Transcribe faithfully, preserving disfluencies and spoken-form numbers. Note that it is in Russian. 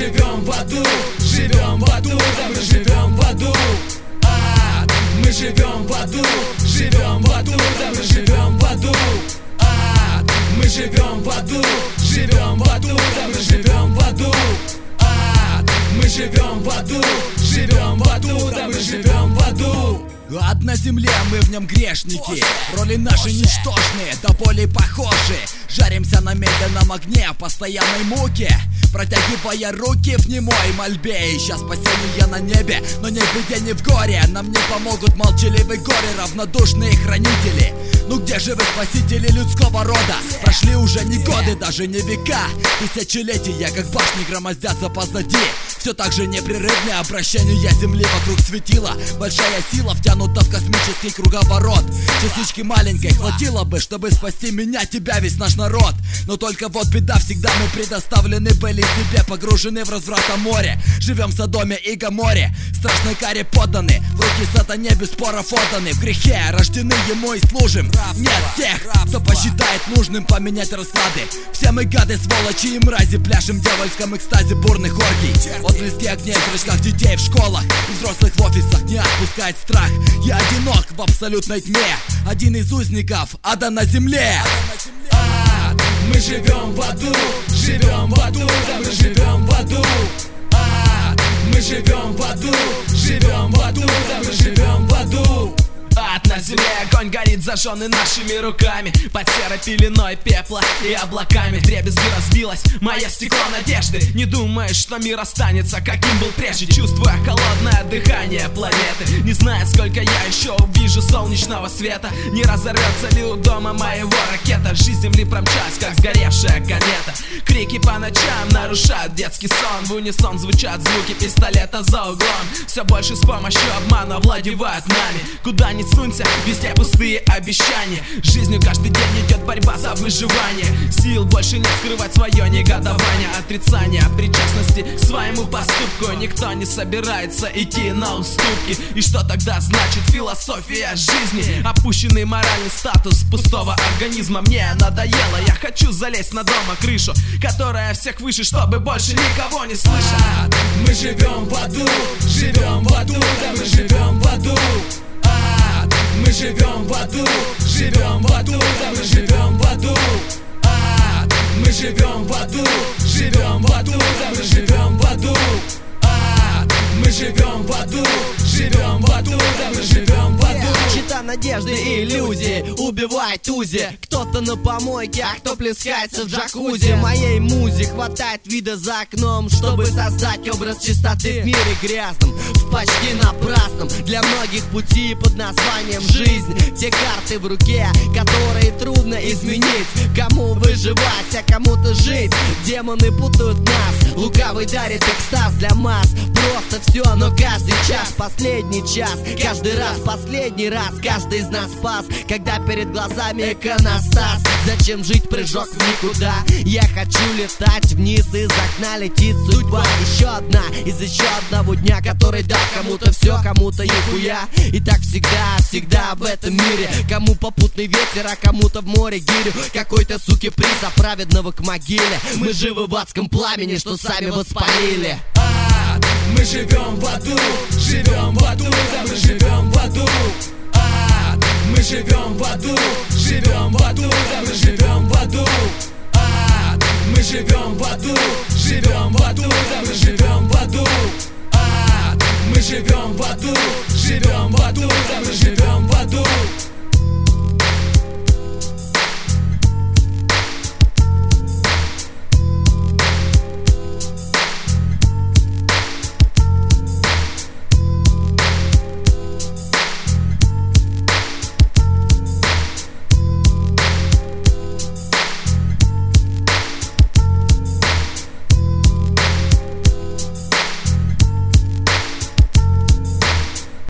живем в аду, живем в аду, да мы живем в аду. А, мы живем в аду, живем в аду, да мы живем в аду. А, мы живем в аду, живем в аду, да мы живем в аду. А, мы живем в аду, живем в аду, да мы живем в аду. Ад на земле, мы в нем грешники. Роли наши ничтожные, до боли похожи. Жаримся на медленном огне, в постоянной муке, протягивая руки в немой мольбе. Ища спасение на небе, но не в беде, не в горе. Нам не помогут молчаливые горы, равнодушные хранители. Ну где же вы, спасители людского рода? Прошли уже не годы, даже не века. Тысячелетия, как башни, громоздятся позади. Все так же непрерывное обращение земли вокруг светила. Большая сила втянута в космический круговорот. Частички маленькой хватило бы, чтобы спасти меня, тебя, весь наш народ. Но только вот беда, всегда мы предоставлены были себе, погружены в разврата море. Живем в Содоме и Гоморе, страшной каре подданы, в руки сатане без споров отданы. В грехе рождены ему и служим. Нет тех, кто посчитает нужным поменять расклады. Все мы гады, сволочи и мрази, пляшем в дьявольском экстазе бурных оргий. Отблески огней в зрачках детей в школах и взрослых в офисах не отпускает страх. Я одинок в абсолютной тьме, один из узников ада на земле. А, мы живем в аду, живем в аду, да мы живем в аду. А, мы живем в аду, живем в аду, да мы живем в аду. Ад на земле, огонь горит, зажженный нашими руками, под серой пеленой пепла и облаками. Вдребезги разбилось мое стекло надежды. Не думаешь, что мир останется, каким был прежде, чувствуя холодное дыхание планеты. Не зная, сколько я еще увижу солнечного света. Не разорвется ли у дома моего ракета? Жизнь земли промчалась, как сгоревшая комета. Крики по ночам нарушают детский сон. В унисон звучат звуки пистолета за углом. Все больше с помощью обмана овладевают нами. Куда ни сунься, везде пустые обещания. Жизнью каждый день идет борьба за выживание. Сил больше нет скрывать свое негодование. Отрицание причастности к своему поступку. Никто не собирается идти на уступки. И что тогда значит философия жизни? Опущенный моральный статус пустого организма. Мне надоело, я хочу залезть на дома крышу, которая всех выше, чтобы больше никого не слышать. А, мы живем в аду, живем в аду, да мы живем в аду. А, мы живем в аду, живем в аду, да мы живем в аду. А, мы живем в аду, живем в аду, да мы живем в аду. А, мы живем в аду, живем в аду, да мы живем в аду. Чита надежды и иллюзии, убивает узи. Кто-то на помойке, а кто плескается в джакузи. Моей музе хватает вида за окном, чтобы создать образ чистоты в мире грязном, в почти напрасном для многих пути под названием жизнь. Те карты в руке, которые трудно изменить. Кому выживать, а кому-то жить. Демоны путают нас, лукавый дарит экстаз для масс. Просто все, но каждый час, последний час, каждый раз, последний раз. Каждый из нас спас, когда перед глазами иконостас. Зачем жить, прыжок в никуда? Я хочу летать вниз, из окна летит судьба. Еще одна из еще одного дня, который дал кому-то все, кому-то нихуя. И так всегда, всегда в этом мире. Кому попутный ветер, а кому-то в море гирю. Какой-то суки приз, а праведного к могиле. Мы живы в адском пламени, что сами воспалили. А, мы живем в аду, живем в аду, да мы живем в аду. А, мы живем в аду, живем в аду, да мы живем в аду. А, мы живем в аду, живем в аду, да мы живем в аду. А, мы живем в аду, живем в аду, да мы живем в аду.